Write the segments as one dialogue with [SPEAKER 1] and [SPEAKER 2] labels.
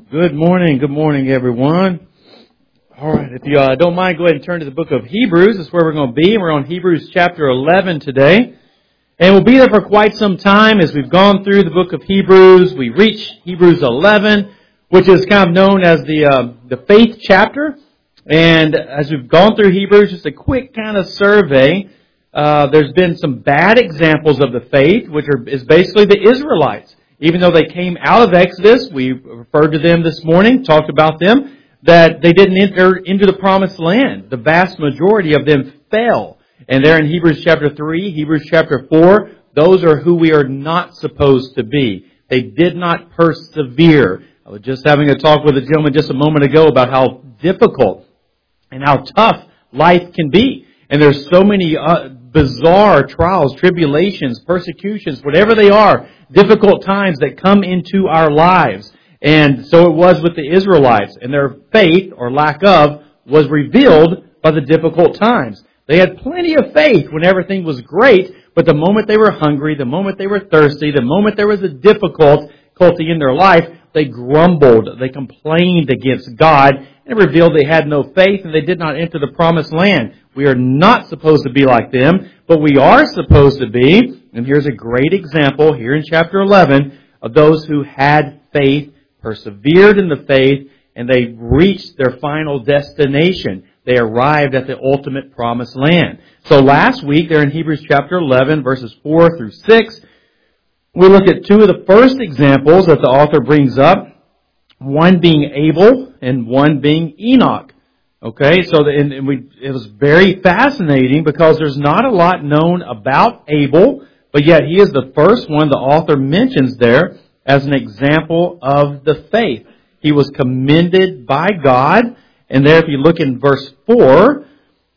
[SPEAKER 1] Good morning, everyone. All right, if you don't mind, go ahead and turn to the book of Hebrews. That's where we're going to be. We're on Hebrews chapter 11 today. And we'll be there for quite some time as we've gone through the book of Hebrews. We reach Hebrews 11, which is kind of known as the faith chapter. And as we've gone through Hebrews, just a quick kind of survey. There's been some bad examples of the faith, which is basically the Israelites. Even though they came out of Exodus, we referred to them this morning, talked about them, that they didn't enter into the promised land. The vast majority of them fell. And there in Hebrews chapter 3, Hebrews chapter 4, those are who we are not supposed to be. They did not persevere. I was just having a talk with a gentleman just a moment ago about how difficult and how tough life can be. And there's so many bizarre trials, tribulations, persecutions, whatever they are, difficult times that come into our lives. And so it was with the Israelites. And their faith, or lack of, was revealed by the difficult times. They had plenty of faith when everything was great, but the moment they were hungry, the moment they were thirsty, the moment there was a difficulty in their life, they grumbled, they complained against God, and it revealed they had no faith and they did not enter the promised land. We are not supposed to be like them, but we are supposed to be, and here's a great example here in chapter 11, of those who had faith, persevered in the faith, and they reached their final destination. They arrived at the ultimate promised land. So last week, there in Hebrews chapter 11, verses 4 through 6, we looked at two of the first examples that the author brings up, one being Abel and one being Enoch. Okay, so it was very fascinating because there's not a lot known about Abel, but yet he is the first one the author mentions there as an example of the faith. He was commended by God, and there if you look in verse 4,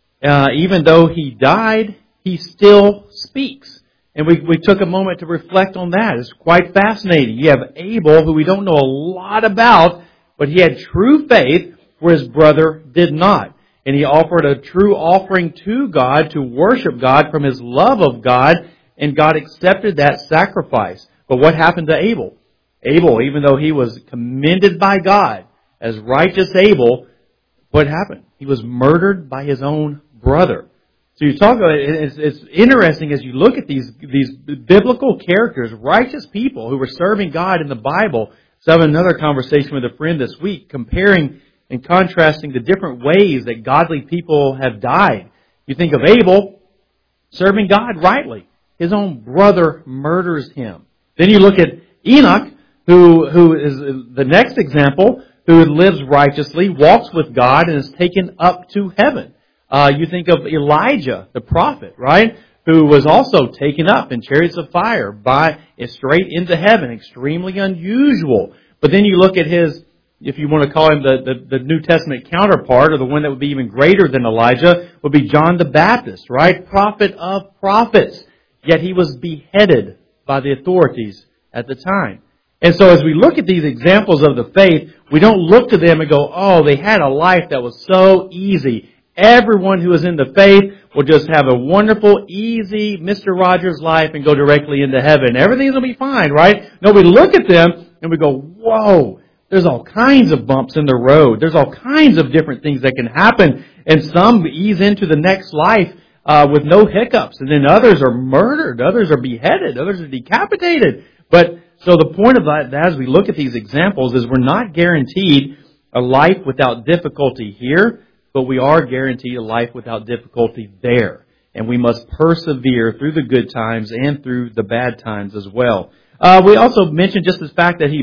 [SPEAKER 1] even though he died, he still speaks. And we took a moment to reflect on that. It's quite fascinating. You have Abel, who we don't know a lot about, but he had true faith where his brother did not. And he offered a true offering to God to worship God from his love of God, and God accepted that sacrifice. But what happened to Abel? Abel, even though he was commended by God as righteous Abel, what happened? He was murdered by his own brother. So you talk about it, it's interesting as you look at these biblical characters, righteous people who were serving God in the Bible. So I have another conversation with a friend this week, comparing and contrasting the different ways that godly people have died. You think of Abel serving God rightly. His own brother murders him. Then you look at Enoch, who is the next example, who lives righteously, walks with God, and is taken up to heaven. You think of Elijah, the prophet, right? Who was also taken up in chariots of fire straight into heaven. Extremely unusual. But then you look at his, if you want to call him the New Testament counterpart, or the one that would be even greater than Elijah, would be John the Baptist, right? Prophet of prophets. Yet he was beheaded by the authorities at the time. And so as we look at these examples of the faith, we don't look to them and go, oh, they had a life that was so easy. Everyone who is in the faith will just have a wonderful, easy Mr. Rogers life and go directly into heaven. Everything's going to be fine, right? No, we look at them and we go, whoa, there's all kinds of bumps in the road. There's all kinds of different things that can happen. And some ease into the next life with no hiccups. And then others are murdered. Others are beheaded. Others are decapitated. But so the point of that, as we look at these examples, is we're not guaranteed a life without difficulty here, but we are guaranteed a life without difficulty there. And we must persevere through the good times and through the bad times as well. We also mentioned just the fact that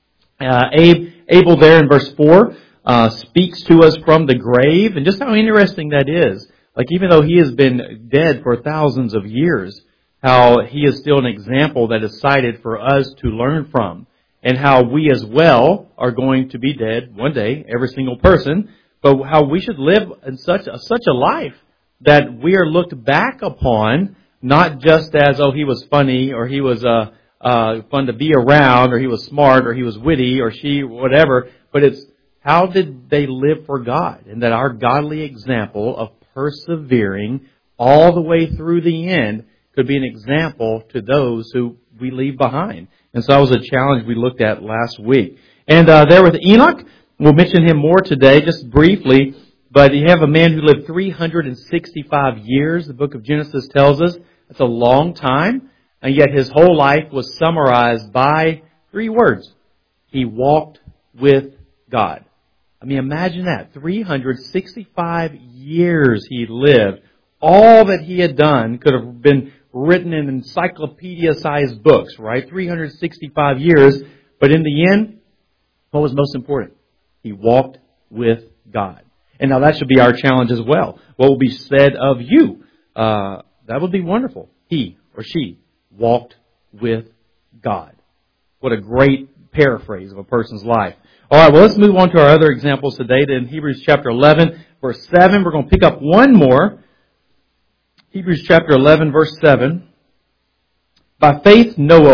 [SPEAKER 1] Abel there in verse 4 speaks to us from the grave, and just how interesting that is. Like even though he has been dead for thousands of years, how he is still an example that is cited for us to learn from. And how we as well are going to be dead one day, every single person, but how we should live in such a life that we are looked back upon, not just as, oh, he was funny, or he was fun to be around, or he was smart, or he was witty, or she, whatever, but it's how did they live for God? And that our godly example of persevering all the way through the end could be an example to those who we leave behind. And so that was a challenge we looked at last week. And there with Enoch, we'll mention him more today, just briefly, but you have a man who lived 365 years, the book of Genesis tells us. That's a long time, and yet his whole life was summarized by 3 words. He walked with God. I mean, imagine that. 365 years he lived. All that he had done could have been written in encyclopedia-sized books, right? 365 years. But in the end, what was most important? He walked with God. And now that should be our challenge as well. What will be said of you? That would be wonderful. He or she walked with God. What a great paraphrase of a person's life. All right, well, let's move on to our other examples today. In Hebrews chapter 11, verse 7, we're going to pick up one more. Hebrews chapter 11, verse 7. By faith, Noah,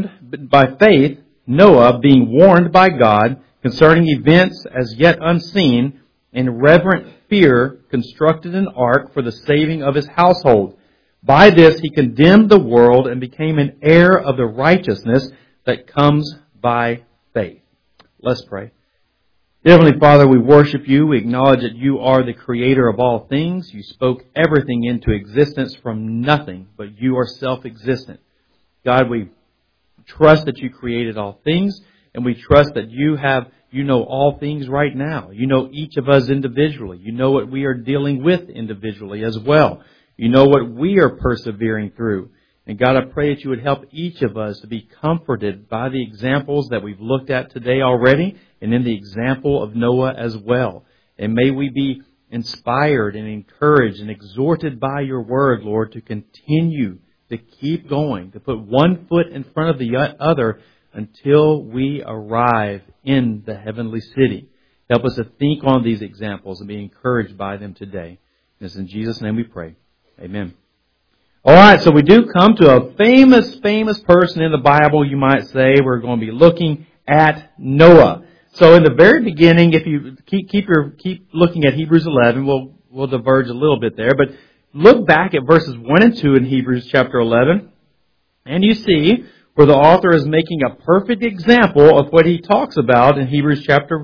[SPEAKER 1] being warned by God concerning events as yet unseen, in reverent fear, constructed an ark for the saving of his household. By this he condemned the world and became an heir of the righteousness that comes by faith. Let's pray. Dear Heavenly Father, we worship you. We acknowledge that you are the creator of all things. You spoke everything into existence from nothing, but you are self-existent. God, we trust that you created all things, and we trust that you know all things right now. You know each of us individually. You know what we are dealing with individually as well. You know what we are persevering through. And God, I pray that you would help each of us to be comforted by the examples that we've looked at today already, and in the example of Noah as well. And may we be inspired and encouraged and exhorted by your word, Lord, to continue to keep going, to put one foot in front of the other until we arrive in the heavenly city. Help us to think on these examples and be encouraged by them today. And it's in Jesus' name we pray. Amen. All right, so we do come to a famous person in the Bible, you might say. We're going to be looking at Noah. So in the very beginning, if you keep looking at Hebrews 11, we'll diverge a little bit there, but look back at verses 1 and 2 in Hebrews chapter 11, and you see where the author is making a perfect example of what he talks about in Hebrews chapter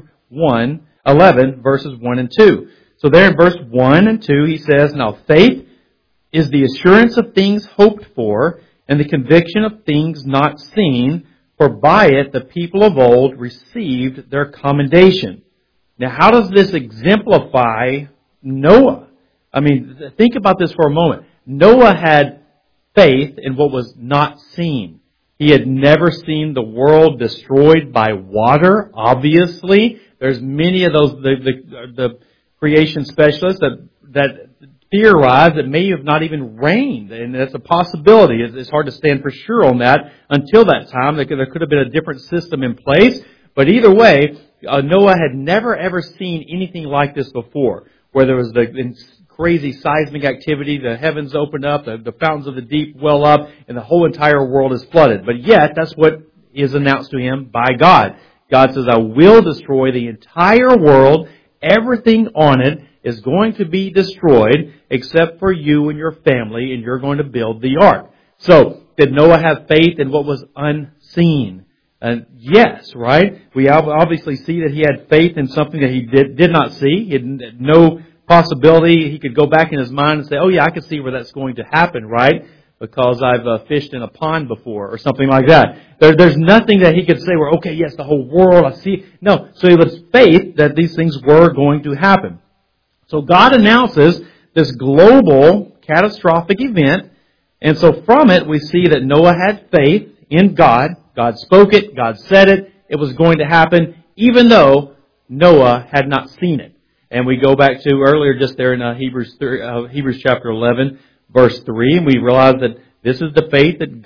[SPEAKER 1] 11, verses 1 and 2. So there in verse 1 and 2, he says, "Now faith is the assurance of things hoped for, and the conviction of things not seen, for by it the people of old received their commendation." Now, how does this exemplify Noah? I mean, think about this for a moment. Noah had faith in what was not seen. He had never seen the world destroyed by water, obviously. There's many of those, the creation specialists that theorize that may have not even rained, and that's a possibility. It's hard to stand for sure on that until that time. There could have been a different system in place, but either way, Noah had never ever seen anything like this before, where there was the crazy seismic activity, the heavens open up, the fountains of the deep well up, and the whole entire world is flooded. But yet, that's what is announced to him by God. God says, "I will destroy the entire world, everything on it is going to be destroyed except for you and your family, and you're going to build the ark." So, did Noah have faith in what was unseen? Yes, right? We obviously see that he had faith in something that he did not see. He had no possibility he could go back in his mind and say, "Oh yeah, I can see where that's going to happen," right? Because I've fished in a pond before or something like that. There's nothing that he could say where, okay, yes, the whole world, I see. No, so it was faith that these things were going to happen. So God announces this global catastrophic event, and so from it we see that Noah had faith in God. God spoke it, God said it, it was going to happen, even though Noah had not seen it. And we go back to earlier just there in Hebrews chapter 11, verse 3, and we realize that this is the faith that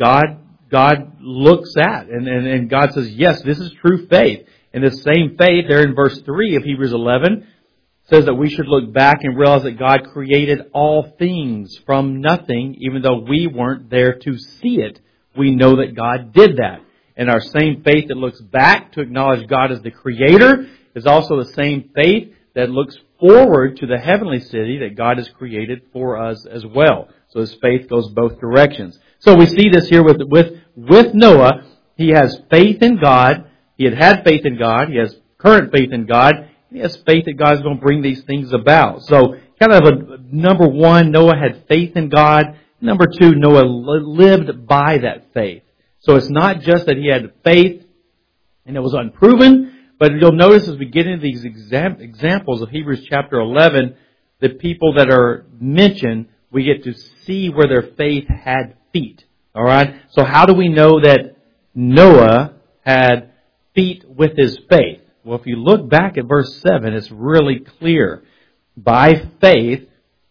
[SPEAKER 1] God looks at. And God says, yes, this is true faith. And this same faith there in verse 3 of Hebrews 11 says that we should look back and realize that God created all things from nothing, even though we weren't there to see it. We know that God did that. And our same faith that looks back to acknowledge God as the Creator is also the same faith that looks forward to the heavenly city that God has created for us as well. So his faith goes both directions. So we see this here with Noah. He has faith in God. He had faith in God. He has current faith in God. And he has faith that God is going to bring these things about. So kind of number one, Noah had faith in God. Number two, Noah lived by that faith. So it's not just that he had faith and it was unproven, but you'll notice as we get into these examples of Hebrews chapter 11, the people that are mentioned, we get to see where their faith had feet. All right? So how do we know that Noah had feet with his faith? Well, if you look back at verse 7, it's really clear. By faith,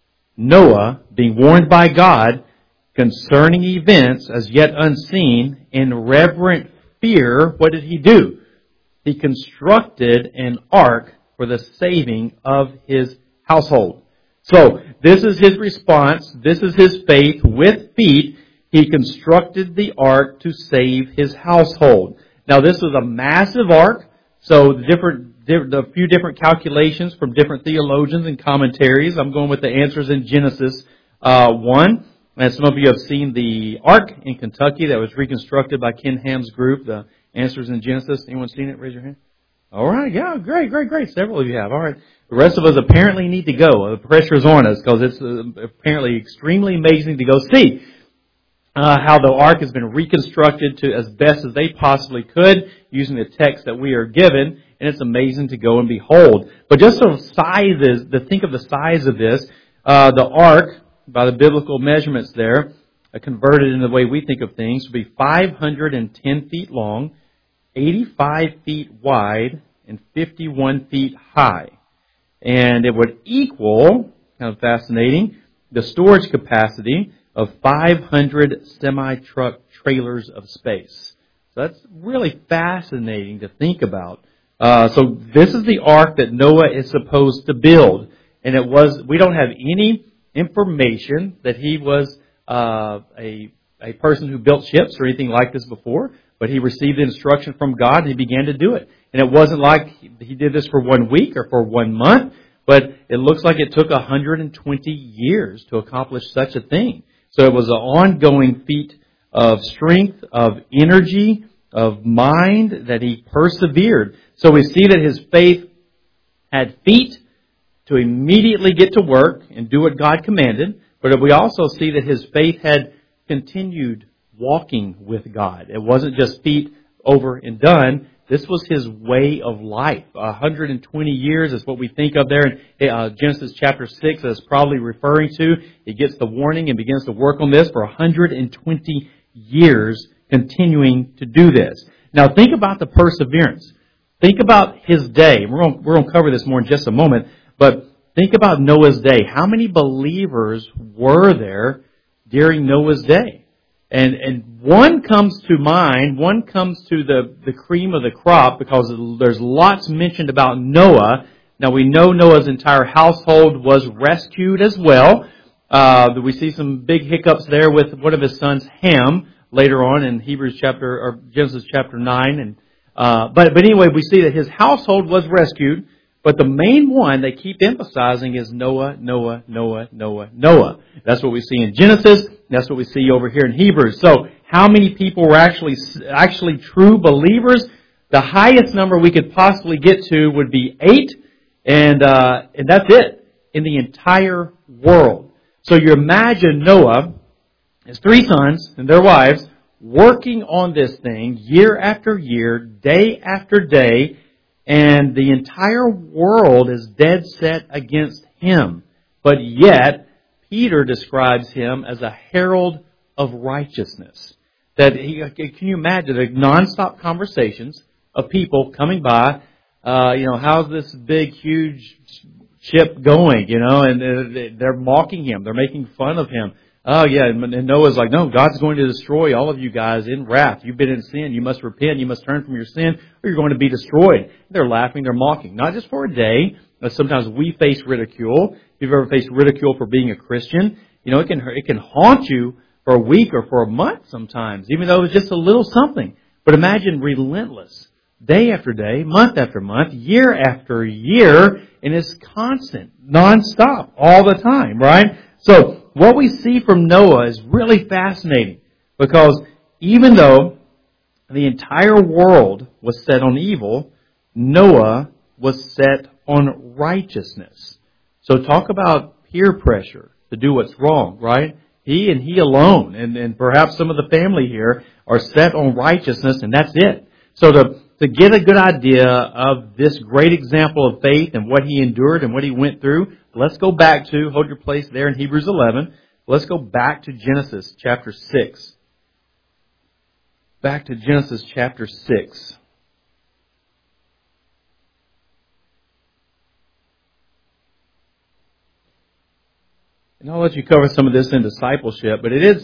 [SPEAKER 1] Noah, being warned by God concerning events as yet unseen, in reverent fear, what did he do? He constructed an ark for the saving of his household. So, this is his response. This is his faith with feet. He constructed the ark to save his household. Now, this was a massive ark. So, a few different calculations from different theologians and commentaries. I'm going with the answers in Genesis 1. And some of you have seen the ark in Kentucky that was reconstructed by Ken Ham's group, the Answers in Genesis. Anyone seen it? Raise your hand. All right. Yeah, great. Several of you have. All right. The rest of us apparently need to go. The pressure is on us because it's apparently extremely amazing to go see how the ark has been reconstructed to as best as they possibly could using the text that we are given. And it's amazing to go and behold. But just sort of think of the size of this, the ark, by the biblical measurements there, converted in the way we think of things, would be 510 feet long, 85 feet wide, and 51 feet high. And it would equal, kind of fascinating, the storage capacity of 500 semi-truck trailers of space. So that's really fascinating to think about. So this is the ark that Noah is supposed to build. And we don't have any information that he was a person who built ships or anything like this before, but he received instruction from God and he began to do it. And it wasn't like he did this for 1 week or for 1 month, but it looks like it took 120 years to accomplish such a thing. So it was an ongoing feat of strength, of energy, of mind that he persevered. So we see that his faith had feet to immediately get to work and do what God commanded, but we also see that his faith had continued walking with God. It wasn't just feet over and done. This was his way of life. 120 years is what we think of there in Genesis chapter 6 that's probably referring to. He gets the warning and begins to work on this for 120 years, continuing to do this. Now think about the perseverance. Think about his day. We're going to cover this more in just a moment, but think about Noah's day. How many believers were there during Noah's day? And one comes to mind, one comes to the cream of the crop because there's lots mentioned about Noah. Now we know Noah's entire household was rescued as well. We see some big hiccups there with one of his sons, Ham, later on in Genesis chapter 9. But anyway, we see that his household was rescued. But the main one they keep emphasizing is Noah, Noah, Noah, Noah, Noah. That's what we see in Genesis. That's what we see over here in Hebrews. So how many people were actually true believers? The highest number we could possibly get to would be 8. And that's it in the entire world. So you imagine Noah, his 3 sons and their wives, working on this thing year after year, day after day, and the entire world is dead set against him. But yet, Peter describes him as a herald of righteousness. Can you imagine the nonstop conversations of people coming by, how's this big, huge ship going, and they're mocking him. They're making fun of him. Oh yeah, and Noah's like, no, God's going to destroy all of you guys in wrath. You've been in sin. You must repent. You must turn from your sin, or you're going to be destroyed. They're laughing. They're mocking. Not just for a day. Sometimes we face ridicule. If you've ever faced ridicule for being a Christian, it can haunt you for a week or for a month sometimes, even though it's just a little something. But imagine relentless, day after day, month after month, year after year, and it's constant, nonstop, all the time, right? So, what we see from Noah is really fascinating because even though the entire world was set on evil, Noah was set on righteousness. So talk about peer pressure to do what's wrong, right? He and he alone, and perhaps some of the family here, are set on righteousness, and that's it. So to get a good idea of this great example of faith and what he endured and what he went through, let's go back to, hold your place there in Hebrews 11, let's go back to Genesis chapter 6. Back to Genesis chapter 6. And I'll let you cover some of this in discipleship, but it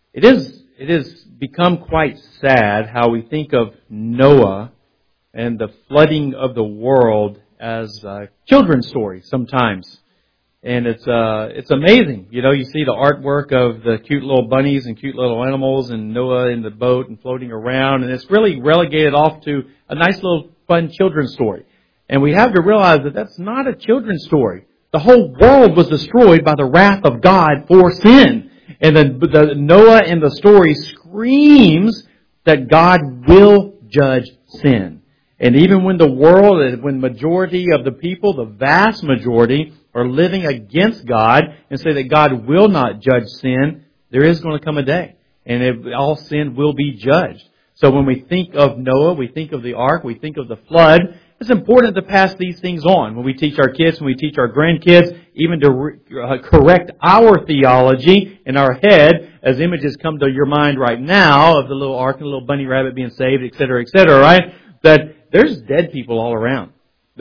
[SPEAKER 1] is become quite sad how we think of Noah and the flooding of the world as a children's story sometimes. And it's amazing. You know, you see the artwork of the cute little bunnies and cute little animals and Noah in the boat and floating around, and it's really relegated off to a nice little fun children's story. And we have to realize that that's not a children's story. The whole world was destroyed by the wrath of God for sin. And the Noah in the story screams that God will judge sin. And even when the world, when majority of the people, the vast majority, are living against God and say that God will not judge sin, there is going to come a day. And all sin will be judged. So when we think of Noah, we think of the ark, we think of the flood, it's important to pass these things on when we teach our kids, when we teach our grandkids, even to correct our theology in our head as images come to your mind right now of the little ark and the little bunny rabbit being saved, et cetera, right? That there's dead people all around.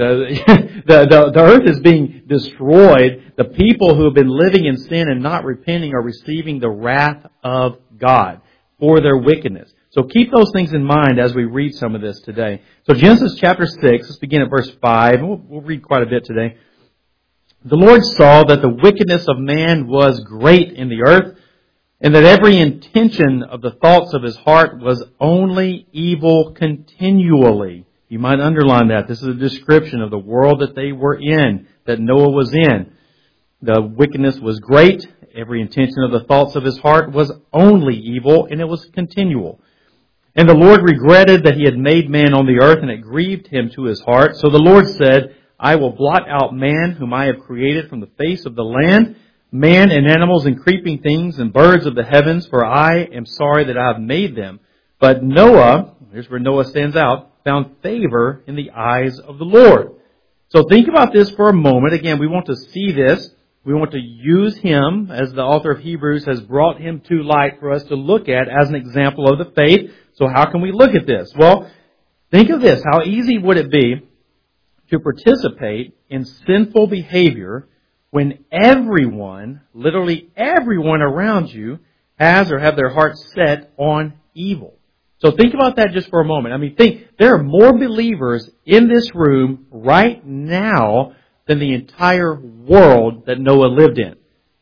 [SPEAKER 1] The earth is being destroyed. The people who have been living in sin and not repenting are receiving the wrath of God for their wickedness. So keep those things in mind as we read some of this today. So Genesis chapter 6, let's begin at verse 5. We'll read quite a bit today. The Lord saw that the wickedness of man was great in the earth, and that every intention of the thoughts of his heart was only evil continually. You might underline that. This is a description of the world that they were in, that Noah was in. The wickedness was great. Every intention of the thoughts of his heart was only evil, and it was continual. And the Lord regretted that he had made man on the earth, and it grieved him to his heart. So the Lord said, I will blot out man, whom I have created from the face of the land, man and animals and creeping things and birds of the heavens, for I am sorry that I have made them. But Noah, here's where Noah stands out, found favor in the eyes of the Lord. So think about this for a moment. Again, we want to see this. We want to use him, as the author of Hebrews has brought him to light for us to look at as an example of the faith. So how can we look at this? Well, think of this. How easy would it be to participate in sinful behavior when everyone, literally everyone around you, has or have their hearts set on evil? So think about that just for a moment. I mean, there are more believers in this room right now than the entire world that Noah lived in.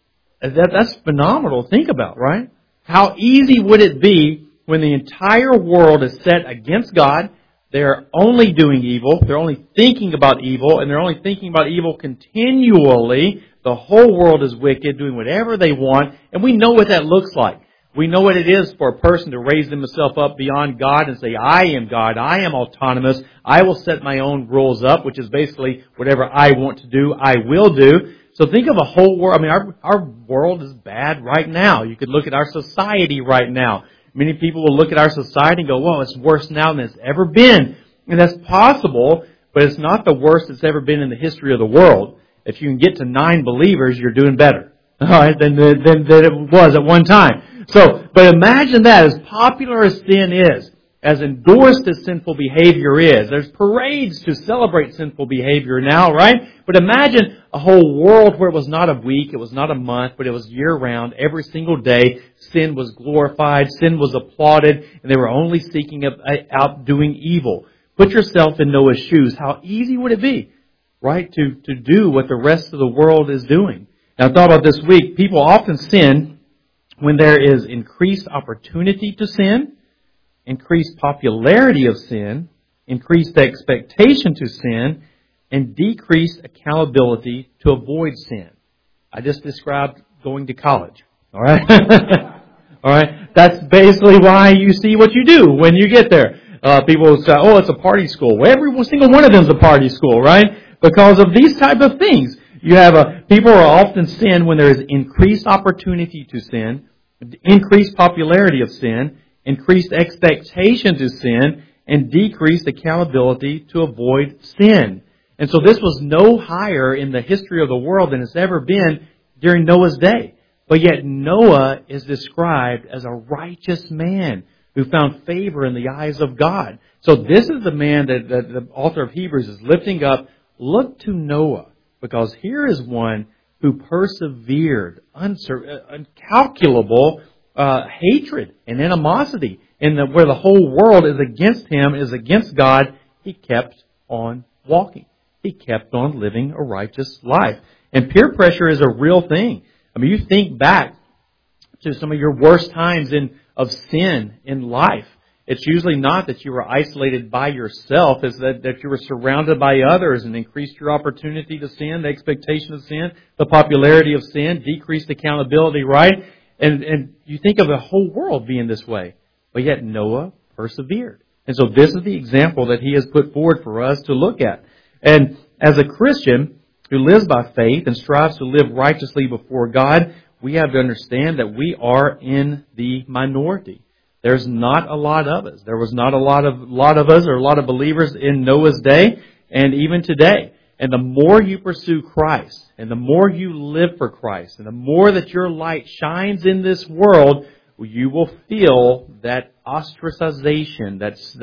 [SPEAKER 1] That's phenomenal to think about, right? How easy would it be when the entire world is set against God, they're only doing evil, they're only thinking about evil, and they're only thinking about evil continually. The whole world is wicked, doing whatever they want, and we know what that looks like. We know what it is for a person to raise themselves up beyond God and say, I am God, I am autonomous, I will set my own rules up, which is basically whatever I want to do, I will do. So think of a whole world. I mean, our world is bad right now. You could look at our society right now. Many people will look at our society and go, well, it's worse now than it's ever been. And that's possible, but it's not the worst it's ever been in the history of the world. If you can get to 9 believers, you're doing better, all right, than it was at one time. So, but imagine that, as popular as sin is, as endorsed as sinful behavior is. There's parades to celebrate sinful behavior now, right? But imagine a whole world where it was not a week, it was not a month, but it was year-round, every single day. Sin was glorified, sin was applauded, and they were only seeking out doing evil. Put yourself in Noah's shoes. How easy would it be, right, to do what the rest of the world is doing? Now, I thought about this week. People often sin when there is increased opportunity to sin, increased popularity of sin, increased expectation to sin, and decreased accountability to avoid sin. I just described going to college. All right? All right? That's basically why you see what you do when you get there. People will say, oh, it's a party school. Well, every single one of them is a party school, right? Because of these type of things. You have people are often sin when there is increased opportunity to sin, increased popularity of sin, increased expectation to sin, and decreased accountability to avoid sin. And so this was no higher in the history of the world than it's ever been during Noah's day. But yet Noah is described as a righteous man who found favor in the eyes of God. So this is the man that the author of Hebrews is lifting up. Look to Noah, because here is one who persevered uncalculable hatred and animosity, and where the whole world is against him, is against God. He kept on walking. He kept on living a righteous life. And peer pressure is a real thing. I mean, you think back to some of your worst times of sin in life. It's usually not that you were isolated by yourself. It's that you were surrounded by others and increased your opportunity to sin, the expectation of sin, the popularity of sin, decreased accountability, right? And you think of the whole world being this way. But yet Noah persevered. And so this is the example that he has put forward for us to look at. And as a Christian who lives by faith and strives to live righteously before God, we have to understand that we are in the minority. There's not a lot of us. There was not a lot of us or a lot of believers in Noah's day and even today. And the more you pursue Christ and the more you live for Christ and the more that your light shines in this world, you will feel that ostracization,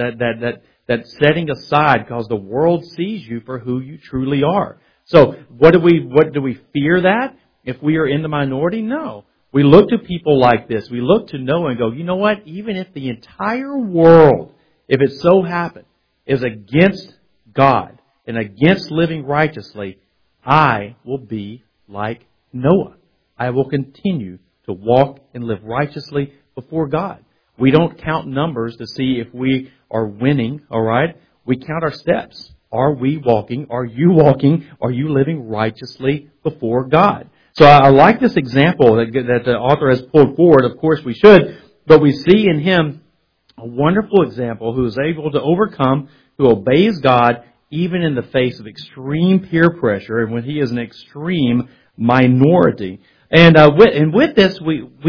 [SPEAKER 1] that setting aside, because the world sees you for who you truly are. So what do we fear that? If we are in the minority? No. We look to people like this. We look to Noah and go, you know what? Even if the entire world, if it so happened, is against God and against living righteously, I will be like Noah. I will continue to walk and live righteously before God. We don't count numbers to see if we are winning, all right? We count our steps. Are we walking? Are you walking? Are you living righteously before God? So I like this example that the author has pulled forward. Of course we should, but we see in him a wonderful example who is able to overcome, who obeys God even in the face of extreme peer pressure and when he is an extreme minority. And with this,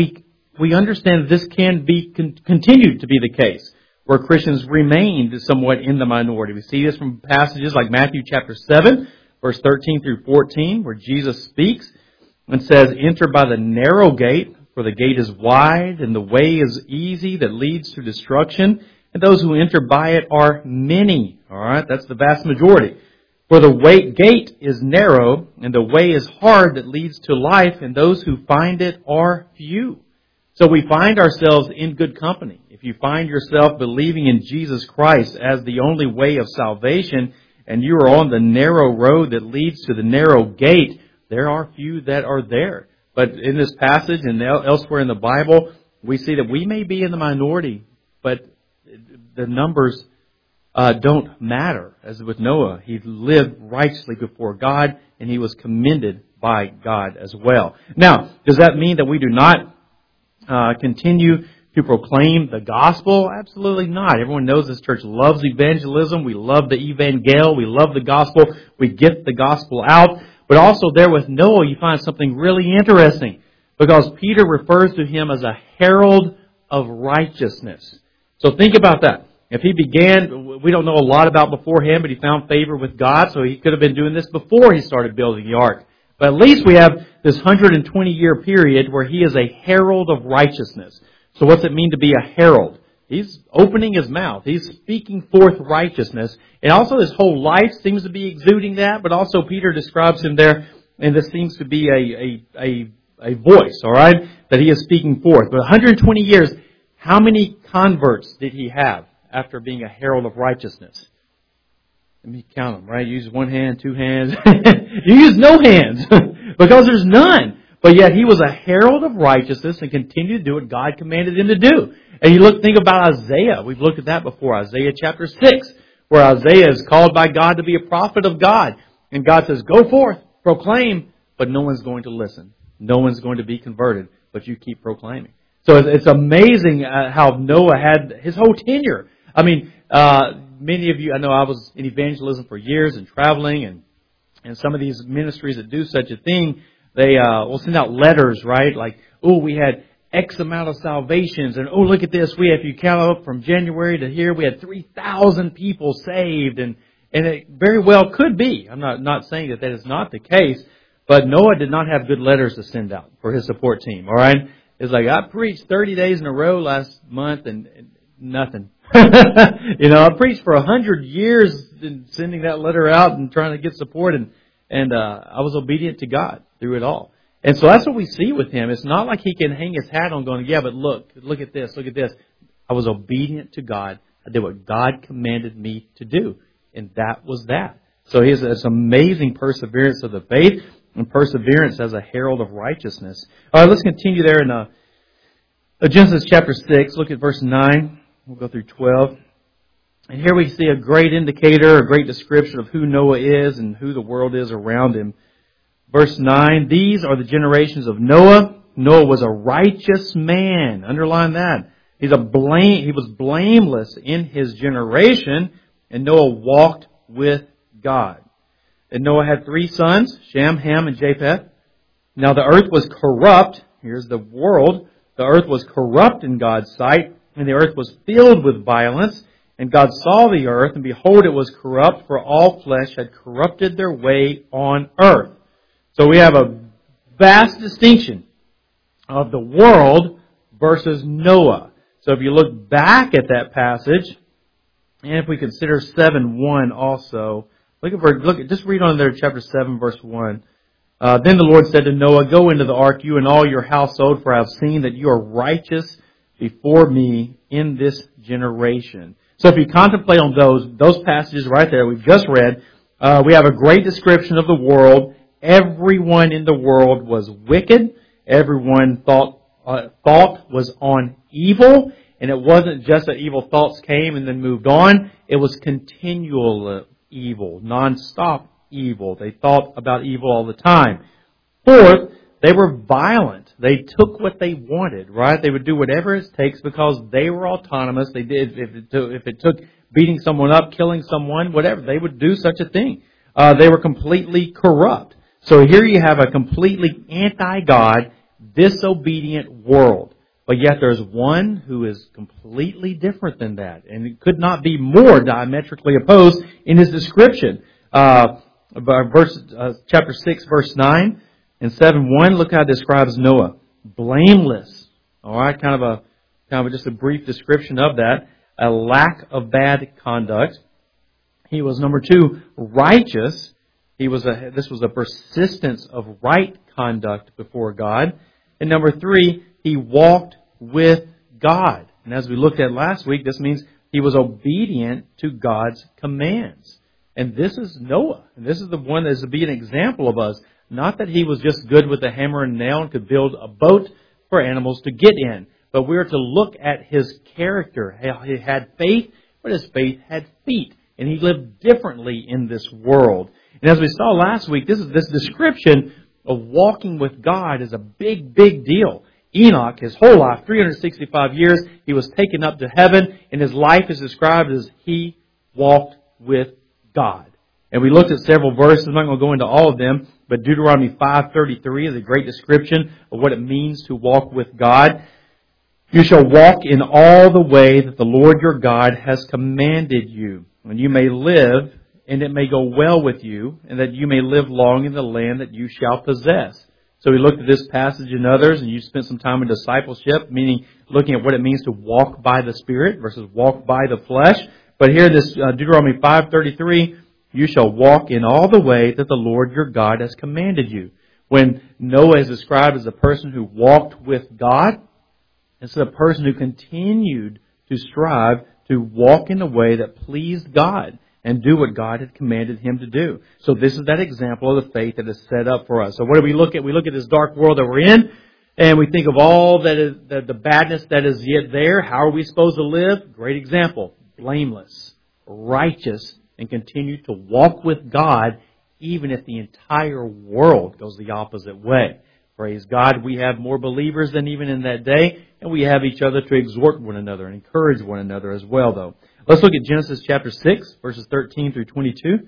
[SPEAKER 1] we understand that this can be continued to be the case, where Christians remained somewhat in the minority. We see this from passages like Matthew chapter 7, verse 13 through 14, where Jesus speaks and says, enter by the narrow gate, for the gate is wide and the way is easy that leads to destruction, and those who enter by it are many. All right, that's the vast majority. For the gate is narrow and the way is hard that leads to life, and those who find it are few. So we find ourselves in good company. If you find yourself believing in Jesus Christ as the only way of salvation, and you are on the narrow road that leads to the narrow gate, there are few that are there. But in this passage and elsewhere in the Bible, we see that we may be in the minority, but the numbers don't matter. As with Noah, he lived righteously before God, and he was commended by God as well. Now, does that mean that we do not continue to proclaim the gospel? Absolutely not. Everyone knows this church loves evangelism. We love the evangel. We love the gospel. We get the gospel out. But also there with Noah, you find something really interesting, because Peter refers to him as a herald of righteousness. So think about that. If he began, we don't know a lot about beforehand, but he found favor with God, so he could have been doing this before he started building the ark. But at least we have this 120-year period where he is a herald of righteousness. So what's it mean to be a herald? He's opening his mouth. He's speaking forth righteousness. And also his whole life seems to be exuding that, but also Peter describes him there, and this seems to be a voice, all right, that he is speaking forth. But 120 years, how many converts did he have after being a herald of righteousness? Let me count them, right? You use one hand, two hands. You use no hands because there's none. But yet he was a herald of righteousness and continued to do what God commanded him to do. And think about Isaiah. We've looked at that before. Isaiah chapter 6, where Isaiah is called by God to be a prophet of God. And God says, go forth, proclaim, but no one's going to listen. No one's going to be converted, but you keep proclaiming. So it's amazing how Noah had his whole tenure. I mean, Many of you, I know I was in evangelism for years and traveling, and some of these ministries that do such a thing, they will send out letters, right? Like, oh, we had X amount of salvations, and oh, look at this. If you count up from January to here, we had 3,000 people saved, and it very well could be. I'm not saying that is not the case, but Noah did not have good letters to send out for his support team, all right? It's like, I preached 30 days in a row last month, and nothing. I preached for 100 years in sending that letter out and trying to get support, and I was obedient to God through it all. And so that's what we see with him. It's not like he can hang his hat on going, yeah, but look at this. I was obedient to God. I did what God commanded me to do. And that was that. So he has this amazing perseverance of the faith and perseverance as a herald of righteousness. All right, let's continue there in Genesis chapter 6. Look at verse 9. We'll go through 12. And here we see a great indicator, a great description of who Noah is and who the world is around him. Verse 9, these are the generations of Noah. Noah was a righteous man. Underline that. He was blameless in his generation, and Noah walked with God. And Noah had 3 sons, Shem, Ham, and Japheth. Now the earth was corrupt. Here's the world. The earth was corrupt in God's sight, and the earth was filled with violence. And God saw the earth, and behold, it was corrupt, for all flesh had corrupted their way on earth. So we have a vast distinction of the world versus Noah. So if you look back at that passage, and if we consider 7:1 also, just read on there, chapter 7, verse 1. Then the Lord said to Noah, go into the ark, you and all your household, for I have seen that you are righteous before me in this generation. So if you contemplate on those passages right there we've just read, we have a great description of the world. Everyone in the world was wicked. Everyone thought was on evil. And it wasn't just that evil thoughts came and then moved on. It was continual evil, non-stop evil. They thought about evil all the time. Fourth, they were violent. They took what they wanted, right? They would do whatever it takes because they were autonomous. They did, if it took beating someone up, killing someone, whatever, they would do such a thing. They were completely corrupt. So here you have a completely anti-God, disobedient world. But yet there's one who is completely different than that. And it could not be more diametrically opposed in his description. Chapter 6, verse 9 and 7:1, look how it describes Noah. Blameless. Alright, kind of just a brief description of that. A lack of bad conduct. He was, number 2, righteous. This was a persistence of right conduct before God. And number 3, he walked with God. And as we looked at last week, this means he was obedient to God's commands. And this is Noah. And this is the one that is to be an example of us. Not that he was just good with a hammer and nail and could build a boat for animals to get in. But we are to look at his character. He had faith, but his faith had feet. And he lived differently in this world. And as we saw last week, this description of walking with God is a big, big deal. Enoch, his whole life, 365 years, he was taken up to heaven, and his life is described as he walked with God. And we looked at several verses. I'm not going to go into all of them, but Deuteronomy 5:33 is a great description of what it means to walk with God. You shall walk in all the way that the Lord your God has commanded you, and you may live, and it may go well with you, and that you may live long in the land that you shall possess. So we looked at this passage and others, and you spent some time in discipleship, meaning looking at what it means to walk by the Spirit versus walk by the flesh. But here, this Deuteronomy 5:33, you shall walk in all the way that the Lord your God has commanded you. When Noah is described as a person who walked with God, it's a person who continued to strive to walk in a way that pleased God and do what God had commanded him to do. So this is that example of the faith that is set up for us. So what do we look at? We look at this dark world that we're in, and we think of all that is the badness that is yet there. How are we supposed to live? Great example. Blameless, righteous, and continue to walk with God even if the entire world goes the opposite way. Praise God, we have more believers than even in that day, and we have each other to exhort one another and encourage one another as well, though. Let's look at Genesis chapter 6, verses 13 through 22.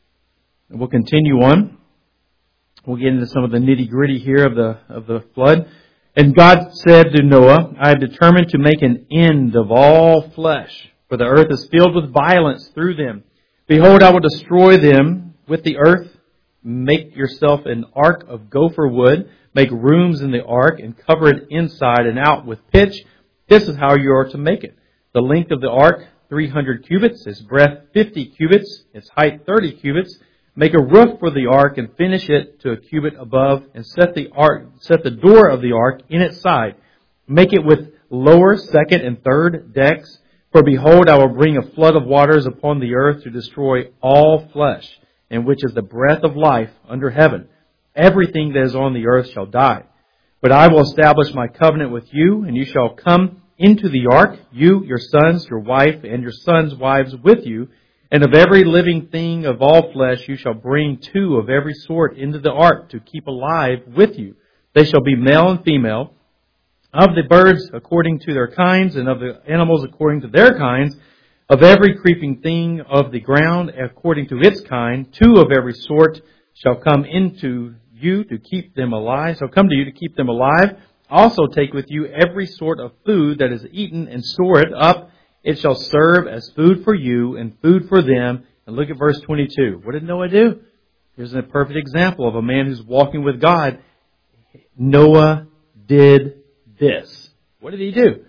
[SPEAKER 1] And we'll continue on. We'll get into some of the nitty-gritty here of the flood. And God said to Noah, I have determined to make an end of all flesh, for the earth is filled with violence through them. Behold, I will destroy them with the earth. Make yourself an ark of gopher wood. Make rooms in the ark and cover it inside and out with pitch. This is how you are to make it. The length of the ark, 300 cubits. Its breadth, 50 cubits. Its height, 30 cubits. Make a roof for the ark and finish it to a cubit above, and set the door of the ark in its side. Make it with lower, second, and third decks. For behold, I will bring a flood of waters upon the earth to destroy all flesh, in which is the breath of life under heaven. Everything that is on the earth shall die. But I will establish my covenant with you, and you shall come into the ark, you, your sons, your wife, and your sons' wives with you. And of every living thing of all flesh you shall bring 2 of every sort into the ark to keep alive with you. They shall be male and female, of the birds according to their kinds, and of the animals according to their kinds, of every creeping thing of the ground according to its kind. 2 of every sort shall come into you to keep them alive. Shall come to you to keep them alive. Also take with you every sort of food that is eaten, and store it up. It shall serve as food for you and food for them. And look at verse 22. What did Noah do? Here's a perfect example of a man who's walking with God. Noah did this. What did he do?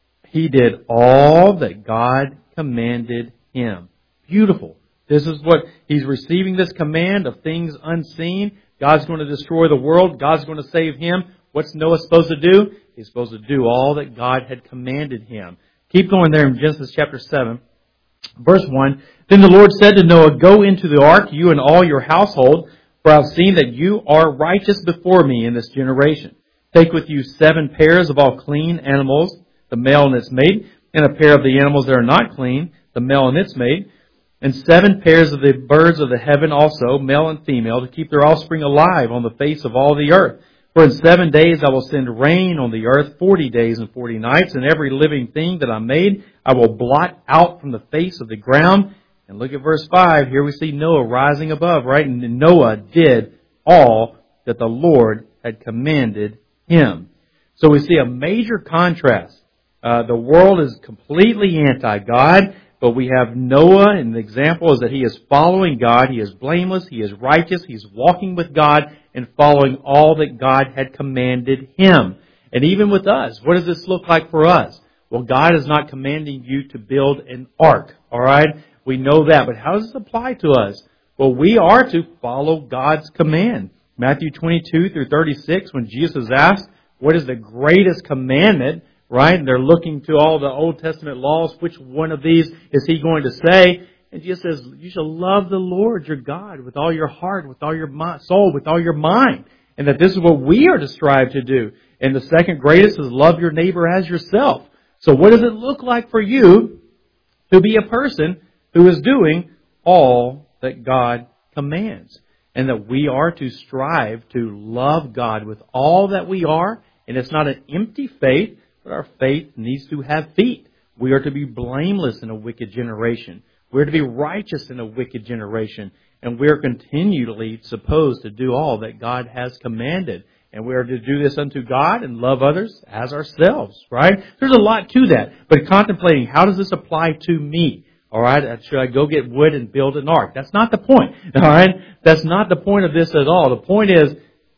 [SPEAKER 1] He did all that God commanded him. Beautiful. This is what he's receiving, this command of things unseen. God's going to destroy the world. God's going to save him. What's Noah supposed to do? He's supposed to do all that God had commanded him. Keep going there in Genesis chapter 7, verse 1. Then the Lord said to Noah, Go into the ark, you and all your household, for I have seen that you are righteous before me in this generation. Take with you 7 pairs of all clean animals, the male and its mate, and a pair of the animals that are not clean, the male and its mate, and 7 pairs of the birds of the heaven also, male and female, to keep their offspring alive on the face of all the earth. For in 7 days I will send rain on the earth, 40 days and 40 nights, and every living thing that I made I will blot out from the face of the ground. And look at verse 5. Here we see Noah rising above, right? And Noah did all that the Lord had commanded him. So we see a major contrast. The world is completely anti-God, but we have Noah, and the example is that he is following God. He is blameless. He is righteous. He's walking with God and following all that God had commanded him. And even with us, what does this look like for us? Well, God is not commanding you to build an ark, all right? We know that, but how does this apply to us? Well, we are to follow God's command. Matthew 22 through 36, when Jesus is asked, what is the greatest commandment, right? And they're looking to all the Old Testament laws. Which one of these is he going to say? And Jesus says, you shall love the Lord your God with all your heart, with all your soul, with all your mind. And that this is what we are to strive to do. And the second greatest is love your neighbor as yourself. So what does it look like for you to be a person who is doing all that God commands? And that we are to strive to love God with all that we are. And it's not an empty faith, but our faith needs to have feet. We are to be blameless in a wicked generation. We're to be righteous in a wicked generation. And we're continually supposed to do all that God has commanded. And we are to do this unto God and love others as ourselves, right? There's a lot to that. But contemplating, how does this apply to me? All right, should I go get wood and build an ark? That's not the point. All right, that's not the point of this at all. The point is,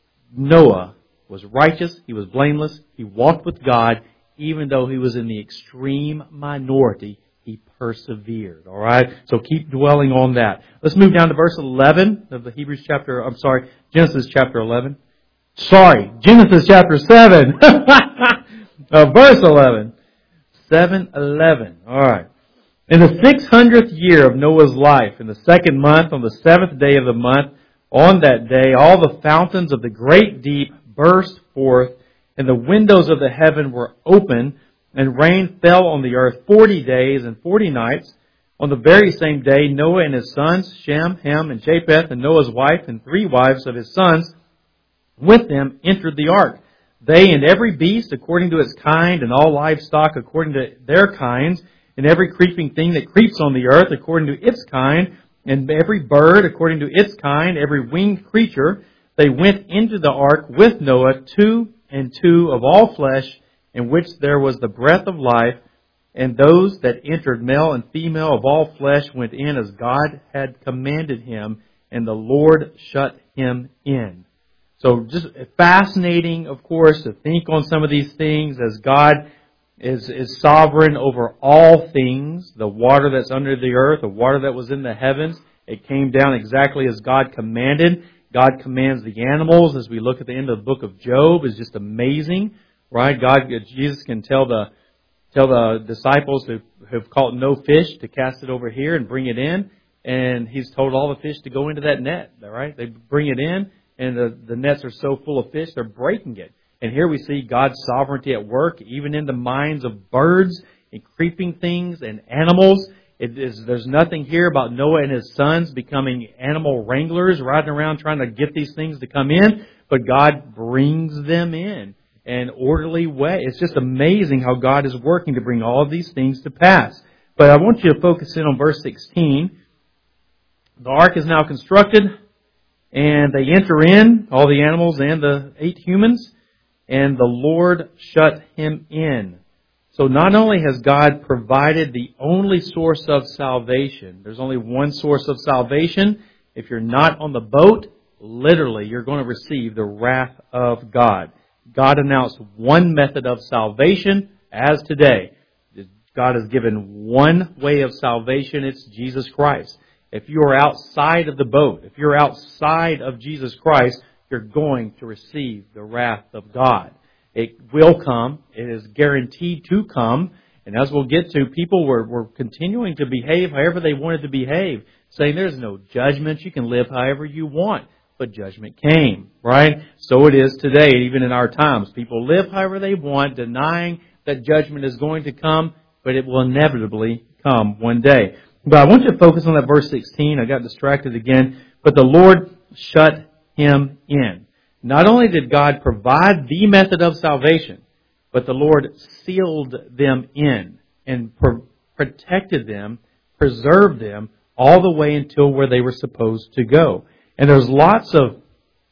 [SPEAKER 1] Noah was righteous. He was blameless. He walked with God. Even though he was in the extreme minority, he persevered. All right, so keep dwelling on that. Let's move down to verse 11 of the Genesis chapter 11. Genesis chapter 7. Verse 11. 7:11. All right. In the 600th year of Noah's life, in the 2nd month, on the 7th day of the month, on that day, all the fountains of the great deep burst forth, and the windows of the heaven were open, and rain fell on the earth 40 days and 40 nights. On the very same day, Noah and his sons, Shem, Ham, and Japheth, and Noah's wife, and 3 wives of his sons, with them entered the ark. They and every beast according to its kind, and all livestock according to their kinds, and every creeping thing that creeps on the earth according to its kind, and every bird according to its kind, every winged creature. They went into the ark with Noah, 2 and 2 of all flesh, in which there was the breath of life. And those that entered, male and female of all flesh, went in as God had commanded him, and the Lord shut him in. So just fascinating, of course, to think on some of these things as God is sovereign over all things. The water that's under the earth, the water that was in the heavens, it came down exactly as God commanded. God commands the animals, as we look at the end of the book of Job, is just amazing, right? Jesus can tell the disciples who have caught no fish to cast it over here and bring it in, and He's told all the fish to go into that net, right? They bring it in, and the nets are so full of fish, they're breaking it. And here we see God's sovereignty at work, even in the minds of birds and creeping things and animals. There's nothing here about Noah and his sons becoming animal wranglers, riding around trying to get these things to come in, but God brings them in an orderly way. It's just amazing how God is working to bring all of these things to pass. But I want you to focus in on verse 16. The ark is now constructed, and they enter in, all the animals and the 8 humans, and the Lord shut him in. So not only has God provided the only source of salvation, there's only one source of salvation. If you're not on the boat, literally you're going to receive the wrath of God. God announced one method of salvation as today. God has given one way of salvation. It's Jesus Christ. If you are outside of the boat, if you're outside of Jesus Christ, you're going to receive the wrath of God. It will come. It is guaranteed to come. And as we'll get to, people were continuing to behave however they wanted to behave, saying there's no judgment. You can live however you want. But judgment came, right? So it is today, even in our times. People live however they want, denying that judgment is going to come, but it will inevitably come one day. But I want you to focus on that verse 16. I got distracted again. But the Lord shut him in. Not only did God provide the method of salvation, but the Lord sealed them in and protected them, preserved them all the way until where they were supposed to go. And there's lots of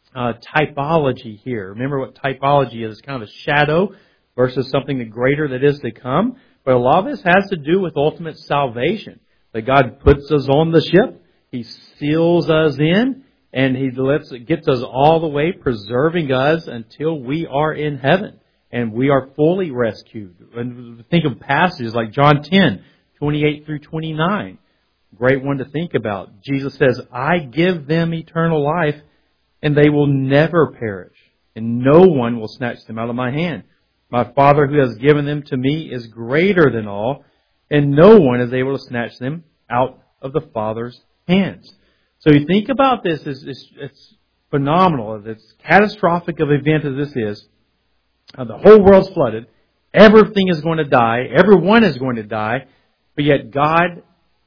[SPEAKER 1] typology here. Remember what typology is. It's kind of a shadow versus something greater that is to come. But a lot of this has to do with ultimate salvation. That God puts us on the ship. He seals us in. And He gets us all the way, preserving us until we are in heaven. And we are fully rescued. And think of passages like John 10, 28 through 29. Great one to think about. Jesus says, I give them eternal life, and they will never perish. And no one will snatch them out of my hand. My Father who has given them to me is greater than all, and no one is able to snatch them out of the Father's hands. So you think about this, it's phenomenal. As catastrophic of an event as this is, the whole world's flooded, everything is going to die, everyone is going to die, but yet God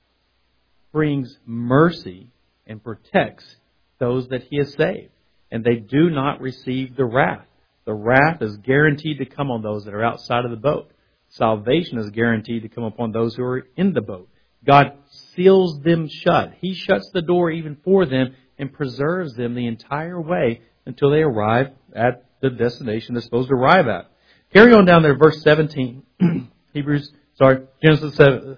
[SPEAKER 1] brings mercy and protects those that He has saved. And they do not receive the wrath. The wrath is guaranteed to come on those that are outside of the boat. Salvation is guaranteed to come upon those who are in the boat. God seals them shut. He shuts the door even for them and preserves them the entire way until they arrive at the destination they're supposed to arrive at. Carry on down there, verse 17. Genesis 7,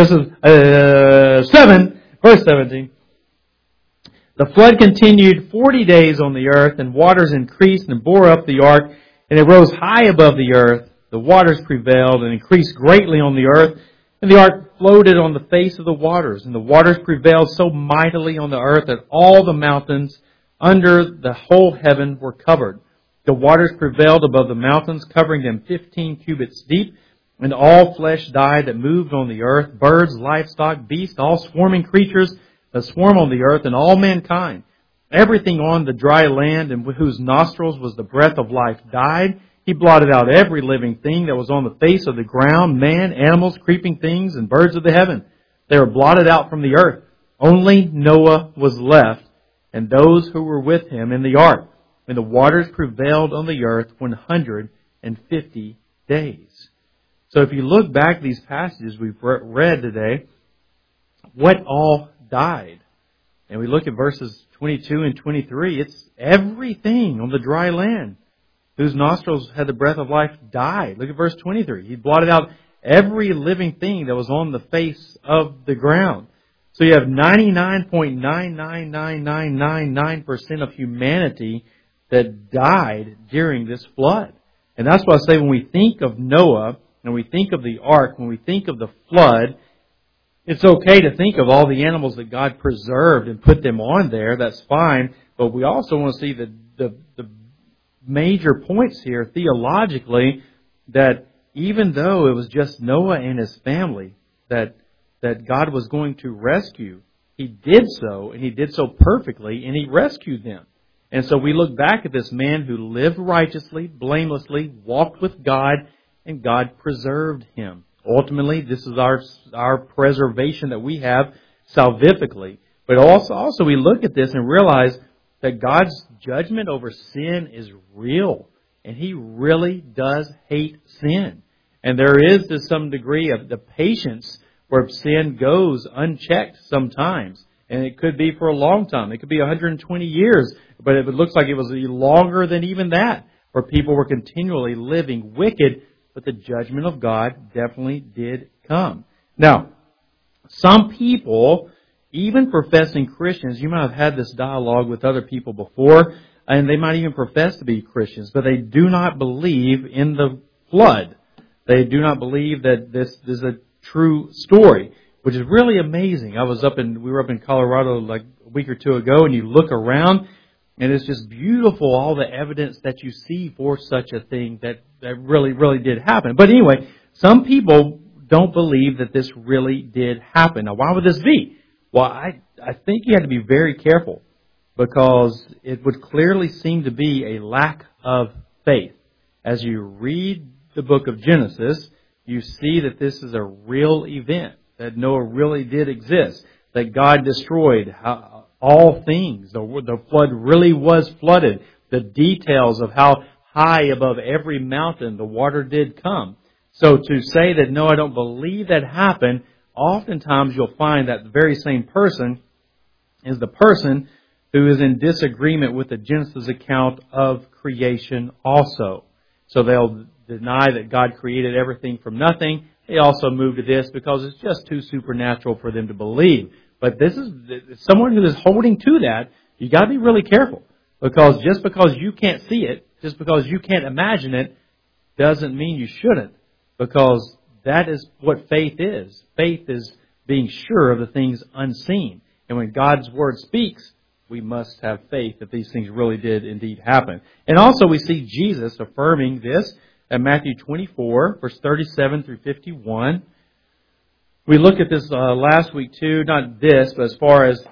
[SPEAKER 1] verse 17. The flood continued 40 days on the earth, and waters increased and bore up the ark, and it rose high above the earth. The waters prevailed and increased greatly on the earth, and the ark floated on the face of the waters. And the waters prevailed so mightily on the earth that all the mountains under the whole heaven were covered. The waters prevailed above the mountains, covering them 15 cubits deep. And all flesh died that moved on the earth, birds, livestock, beasts, all swarming creatures that swarm on the earth, and all mankind. Everything on the dry land, in whose nostrils was the breath of life, died. He blotted out every living thing that was on the face of the ground, man, animals, creeping things, and birds of the heaven. They were blotted out from the earth. Only Noah was left, and those who were with him in the ark. And the waters prevailed on the earth 150 days. So if you look back at these passages we've read today, what all died? And we look at verses 22 and 23, it's everything on the dry land whose nostrils had the breath of life died. Look at verse 23. He blotted out every living thing that was on the face of the ground. So you have 99.999999% of humanity that died during this flood. And that's why I say when we think of Noah, and we think of the ark, when we think of the flood, it's okay to think of all the animals that God preserved and put them on there. That's fine. But we also want to see the major points here theologically, that even though it was just Noah and his family that God was going to rescue, He did so, and He did so perfectly, and He rescued them. And so we look back at this man who lived righteously, blamelessly, walked with God, and God preserved him. Ultimately, this is our preservation that we have salvifically. But also we look at this and realize that God's judgment over sin is real. And He really does hate sin. And there is to some degree of the patience where sin goes unchecked sometimes. And it could be for a long time. It could be 120 years. But it looks like it was longer than even that, where people were continually living wicked. But the judgment of God definitely did come. Now, some people, even professing Christians, you might have had this dialogue with other people before, and they might even profess to be Christians, but they do not believe in the flood. They do not believe that this is a true story, which is really amazing. we were up in Colorado like a week or two ago, and you look around, and it's just beautiful, all the evidence that you see for such a thing that really, really did happen. But anyway, some people don't believe that this really did happen. Now, why would this be? Well, I think you have to be very careful, because it would clearly seem to be a lack of faith. As you read the book of Genesis, you see that this is a real event, that Noah really did exist, that God destroyed all things. The flood really was flooded. The details of how high above every mountain the water did come. So to say that, no, I don't believe that happened, oftentimes you'll find that the very same person is the person who is in disagreement with the Genesis account of creation also. So they'll deny that God created everything from nothing. They also move to this because it's just too supernatural for them to believe. But this is someone who is holding to that. You got to be really careful, because just because you can't see it, just because you can't imagine it, doesn't mean you shouldn't, because that is what faith is. Faith is being sure of the things unseen. And when God's Word speaks, we must have faith that these things really did indeed happen. And also we see Jesus affirming this at Matthew 24, verse 37 through 51. We looked at this last week too, not this, but as far as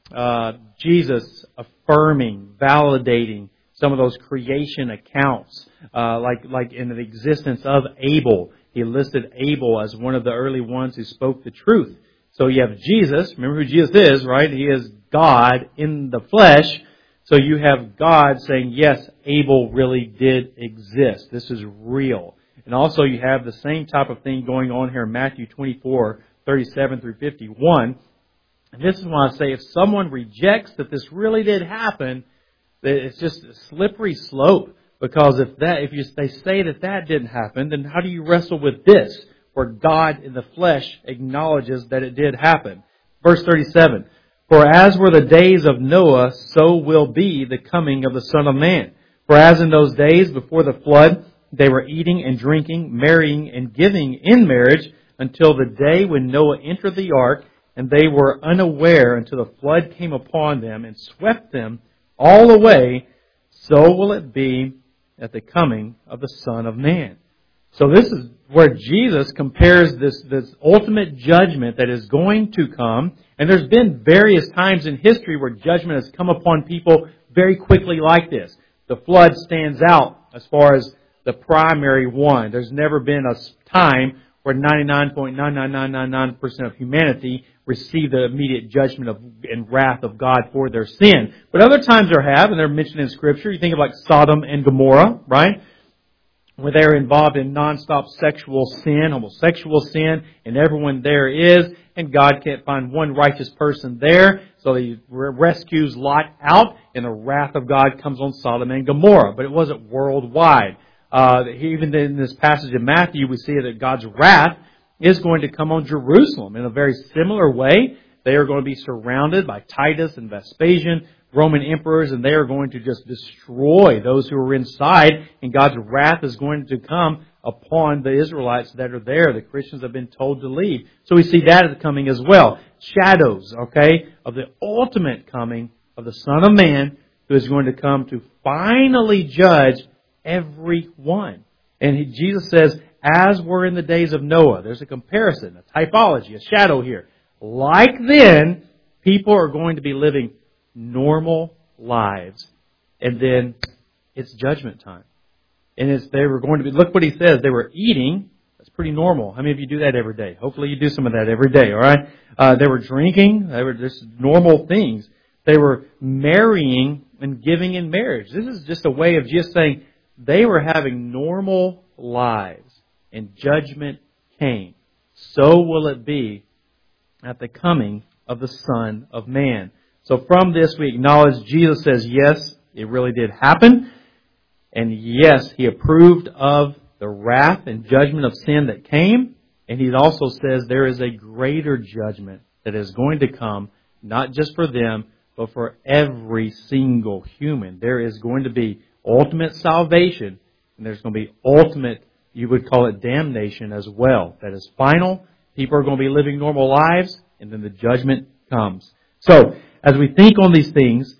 [SPEAKER 1] Jesus affirming, validating some of those creation accounts, like in the existence of Abel. He listed Abel as one of the early ones who spoke the truth. So you have Jesus. Remember who Jesus is, right? He is God in the flesh. So you have God saying, yes, Abel really did exist. This is real. And also you have the same type of thing going on here in Matthew 24, 37 through 51. And this is why I say if someone rejects that this really did happen, it's just a slippery slope. Because if they say that didn't happen, then how do you wrestle with this, where God in the flesh acknowledges that it did happen? Verse 37, for as were the days of Noah, so will be the coming of the Son of Man. For as in those days before the flood, they were eating and drinking, marrying and giving in marriage, until the day when Noah entered the ark, and they were unaware until the flood came upon them and swept them all away, so will it be at the coming of the Son of Man. So this is where Jesus compares this ultimate judgment that is going to come. And there's been various times in history where judgment has come upon people very quickly like this. The flood stands out as far as the primary one. There's never been a time where 99.99999% of humanity receive the immediate judgment and wrath of God for their sin. But other times there have, and they're mentioned in Scripture. You think of like Sodom and Gomorrah, right? where they're involved in nonstop sexual sin, homosexual sin, and everyone there is, and God can't find one righteous person there, so He rescues Lot out, and the wrath of God comes on Sodom and Gomorrah. But it wasn't worldwide. Even in this passage in Matthew, we see that God's wrath is going to come on Jerusalem in a very similar way. They are going to be surrounded by Titus and Vespasian, Roman emperors, and they are going to just destroy those who are inside, and God's wrath is going to come upon the Israelites that are there. The Christians have been told to leave. So we see that coming as well. Shadows, of the ultimate coming of the Son of Man, who is going to come to finally judge everyone. And Jesus says, as were in the days of Noah. There's a comparison, a typology, a shadow here. Like then, people are going to be living normal lives. And then it's judgment time. And they were going to be, look what he says, they were eating. That's pretty normal. How many of you do that every day? Hopefully you do some of that every day, alright? They were drinking. They were just normal things. They were marrying and giving in marriage. This is just a way of just saying they were having normal lives. And judgment came. So will it be at the coming of the Son of Man. So from this we acknowledge Jesus says, yes, it really did happen. And yes, He approved of the wrath and judgment of sin that came. And He also says there is a greater judgment that is going to come, not just for them, but for every single human. There is going to be ultimate salvation, and there's going to be ultimate, you would call it damnation as well. That is final. People are going to be living normal lives, and then the judgment comes. So, as we think on these things,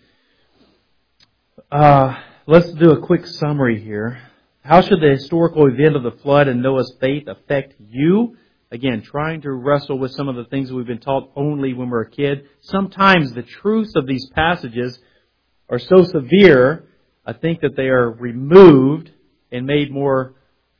[SPEAKER 1] let's do a quick summary here. How should the historical event of the flood and Noah's faith affect you? Again, trying to wrestle with some of the things we've been taught only when we're a kid. Sometimes the truths of these passages are so severe, I think that they are removed and made more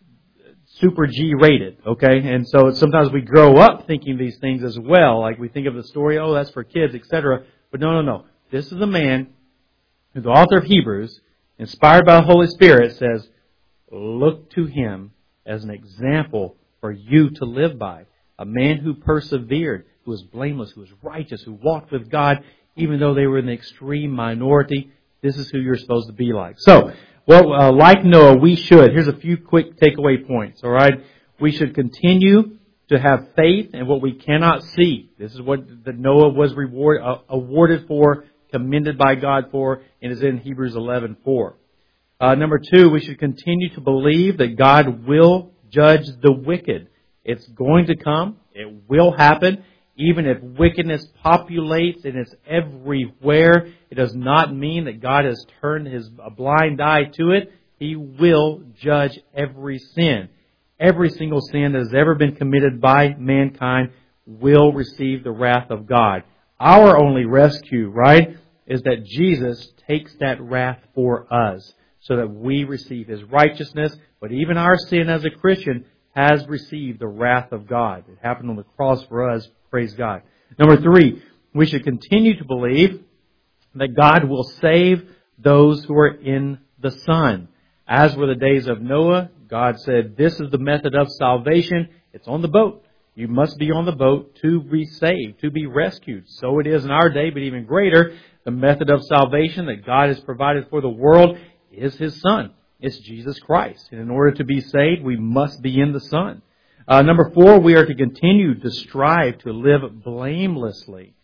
[SPEAKER 1] super G-rated, And so sometimes we grow up thinking these things as well. Like we think of the story, oh, that's for kids, etc. But no. This is a man who the author of Hebrews, inspired by the Holy Spirit, says, look to him as an example for you to live by. A man who persevered, who was blameless, who was righteous, who walked with God, even though they were in the extreme minority. This is who you're supposed to be like. So, like Noah, we should. Here's a few quick takeaway points, all right? We should continue to have faith in what we cannot see. This is what Noah was awarded for, commended by God for, and is in Hebrews 11:4. Number 2, we should continue to believe that God will judge the wicked. It's going to come. It will happen. Even if wickedness populates and it's everywhere, it does not mean that God has turned a blind eye to it. He will judge every sin. Every single sin that has ever been committed by mankind will receive the wrath of God. Our only rescue, is that Jesus takes that wrath for us so that we receive His righteousness. But even our sin as a Christian has received the wrath of God. It happened on the cross for us. Praise God. Number 3, we should continue to believe that God will save those who are in the Son. As were the days of Noah, God said, this is the method of salvation. It's on the boat. You must be on the boat to be saved, to be rescued. So it is in our day, but even greater, the method of salvation that God has provided for the world is His Son. It's Jesus Christ. And in order to be saved, we must be in the Son. Number 4, we are to continue to strive to live blamelessly.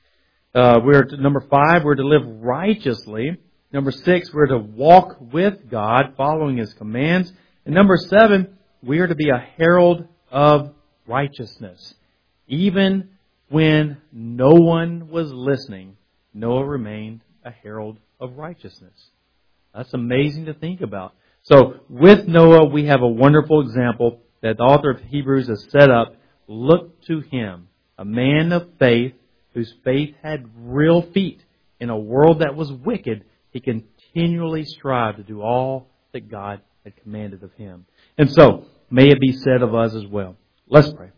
[SPEAKER 1] Number 5, we're to live righteously. Number 6, we're to walk with God, following His commands. And number 7, we are to be a herald of righteousness. Even when no one was listening, Noah remained a herald of righteousness. That's amazing to think about. So with Noah, we have a wonderful example that the author of Hebrews has set up. Look to him, a man of faith whose faith had real feet. In a world that was wicked, he continually strived to do all that God had commanded of him. And so, may it be said of us as well. Let's pray.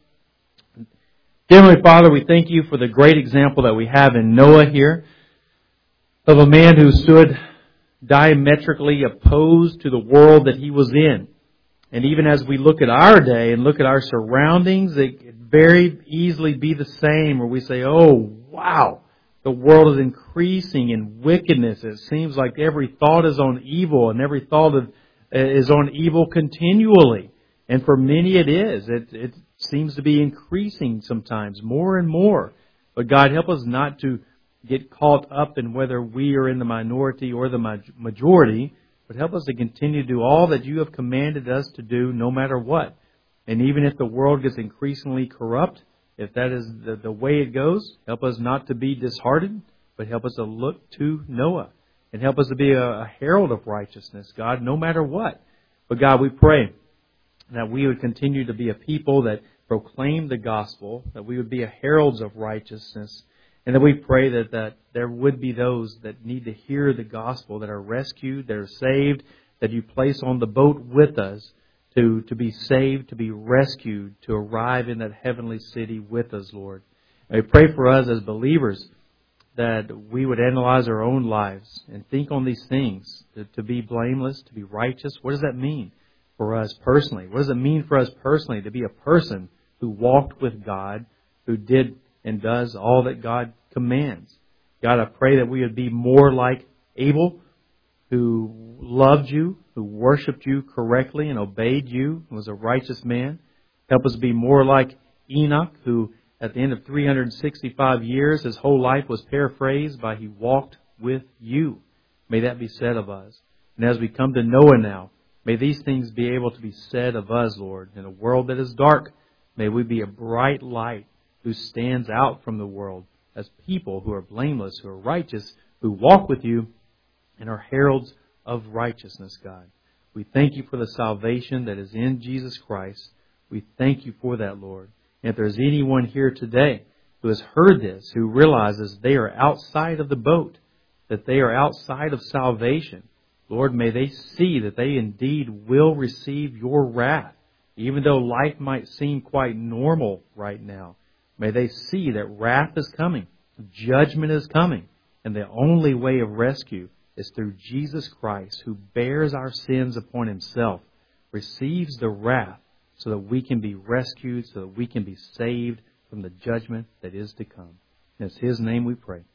[SPEAKER 1] Dear Heavenly Father, we thank You for the great example that we have in Noah here, of a man who stood diametrically opposed to the world that he was in. And even as we look at our day and look at our surroundings, it could very easily be the same, where we say, oh, wow, the world is increasing in wickedness. It seems like every thought is on evil, and every thought is on evil continually. And for many it is. It seems to be increasing sometimes, more and more. But God, help us not to get caught up in whether we are in the minority or the majority, but help us to continue to do all that you have commanded us to do, no matter what. And even if the world gets increasingly corrupt, if that is the way it goes, help us not to be disheartened, but help us to look to Noah. And help us to be a herald of righteousness, God, no matter what. But God, we pray that we would continue to be a people that proclaim the gospel, that we would be a heralds of righteousness, and that we pray that there would be those that need to hear the gospel, that are rescued, that are saved, that you place on the boat with us to be saved, to be rescued, to arrive in that heavenly city with us, Lord. And we pray for us as believers that we would analyze our own lives and think on these things, to be blameless, to be righteous. What does that mean for us personally? What does it mean for us personally to be a person who walked with God, who did and does all that God commands? God, I pray that we would be more like Abel, who loved you, who worshiped you correctly and obeyed you, and was a righteous man. Help us be more like Enoch, who at the end of 365 years, his whole life was paraphrased by he walked with you. May that be said of us. And as we come to Noah now, may these things be able to be said of us, Lord. In a world that is dark, may we be a bright light who stands out from the world as people who are blameless, who are righteous, who walk with you, and are heralds of righteousness, God. We thank you for the salvation that is in Jesus Christ. We thank you for that, Lord. And if there's anyone here today who has heard this, who realizes they are outside of the boat, that they are outside of salvation, Lord, may they see that they indeed will receive your wrath. Even though life might seem quite normal right now, may they see that wrath is coming, judgment is coming, and the only way of rescue is through Jesus Christ, who bears our sins upon himself, receives the wrath so that we can be rescued, so that we can be saved from the judgment that is to come. In his name we pray.